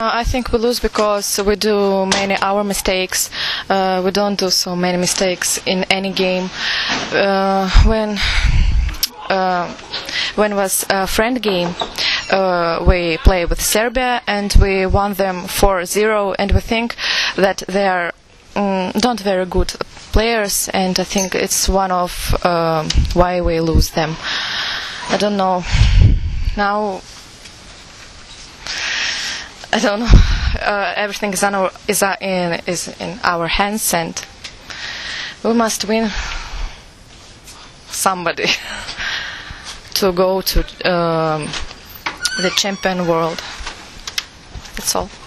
I think we lose because we do many our mistakes. We don't do so many mistakes in any game. When was a friend game, we play with Serbia and we won them 4-0, and we think that they are not very good players, and I think it's one of why we lose them. I don't know. Now I don't know. Everything is in our hands, and we must win somebody to go to the champion world. That's all.